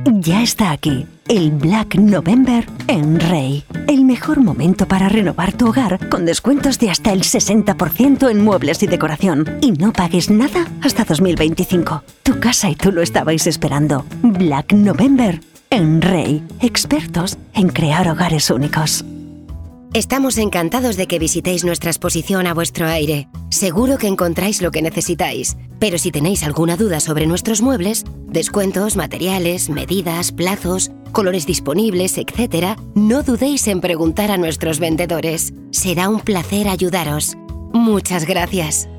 Ya está aquí, el Black November en Rey. El mejor momento para renovar tu hogar con descuentos de hasta el 60% en muebles y decoración. Y no pagues nada hasta 2025. Tu casa y tú lo estabais esperando. Black November en Rey. Expertos en crear hogares únicos. Estamos encantados de que visitéis nuestra exposición a vuestro aire. Seguro que encontráis lo que necesitáis. Pero si tenéis alguna duda sobre nuestros muebles, descuentos, materiales, medidas, plazos, colores disponibles, etc., no dudéis en preguntar a nuestros vendedores. Será un placer ayudaros. Muchas gracias.